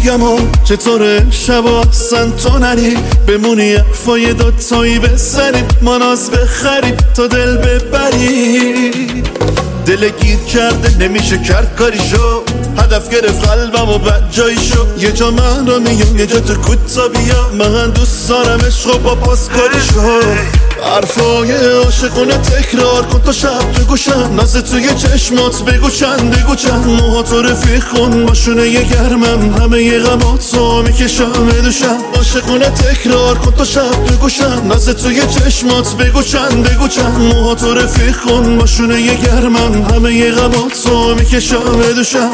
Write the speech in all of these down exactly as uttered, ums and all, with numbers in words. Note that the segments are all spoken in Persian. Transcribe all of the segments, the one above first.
میگم و چطوره شبا اصلا تو نری بمونی حرفای دوتایی بزنیم ما ناز بخریم تا دل ببری دل گیر کرده نمیشه کرد کاریشو هدف گرفت قلبم و بد جاییشو یه جا من رو میگم یه جا تو کوتا بیا من دوست دارم عشق و با پاس کاریشو حرفای عاشقونه تکرار کن تا شب تو گوشم ناز توی چشمات بگو چند بگو چند موها تو رفیق کن باشونه یه گرمم همه یه غماتو میکشم بدوشم عاشقونه تکرار کن تا شب تو گوشم ناز توی چشمات بگو چند بگو چند موها تو رفیق کن باشونه یه گرمم همه یه غماتو میکشم بدوشم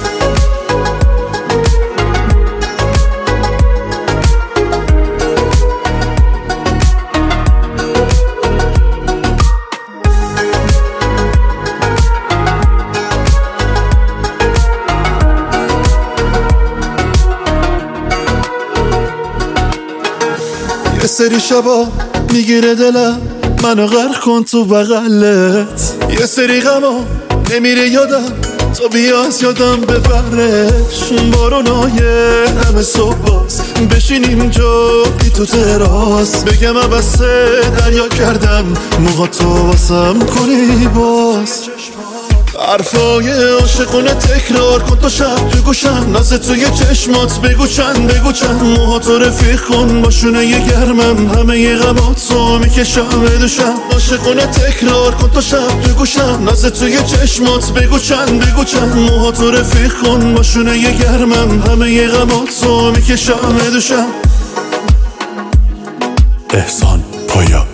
یه سری شبا میگیره دلم منو غرق کن تو بغلت یه سری غما نمیره یادم تو بیاز یادم ببرش بارونای همه صبح باز بشینیم جایی تو تراس بگم عبسه دریا کردم موها تو واسم کنی باز حرفای عاشقونه تکرار کن تا شب تو گوشم ناز توی چشمات بگو چند بگو چند موها تو رفیق کن باشونه یه گرمم همه یه غماتو میکشم بدوشم عاشقونه تکرار کن تا شب تو گوشم ناز توی چشمات بگو چند بگو چند موها تو رفیق کن باشونه یه گرمم همه یه غماتو میکشم بدوشم احسان پایا